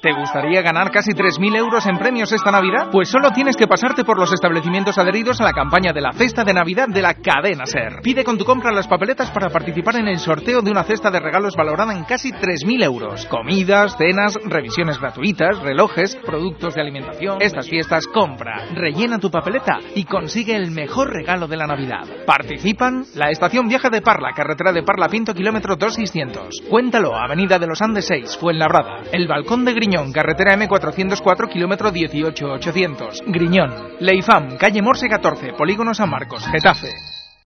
¿Te gustaría ganar casi 3.000 euros en premios esta Navidad? Pues solo tienes que pasarte por los establecimientos adheridos a la campaña de la cesta de Navidad de la cadena SER. Pide con tu compra las papeletas para participar en el sorteo de una cesta de regalos valorada en casi 3.000 euros. Comidas, cenas, revisiones gratuitas, relojes, productos de alimentación. Estas fiestas, compra, rellena tu papeleta y consigue el mejor regalo de la Navidad. ¿Participan? La estación Viaje de Parla, carretera de Parla Pinto, kilómetro 2600. Cuéntalo, Avenida de los Andes 6, Fuenlabrada. El Balcón de Griñón, carretera M404, kilómetro 18800. Griñón. Leifam, calle Morse 14, Polígono San Marcos, Getafe.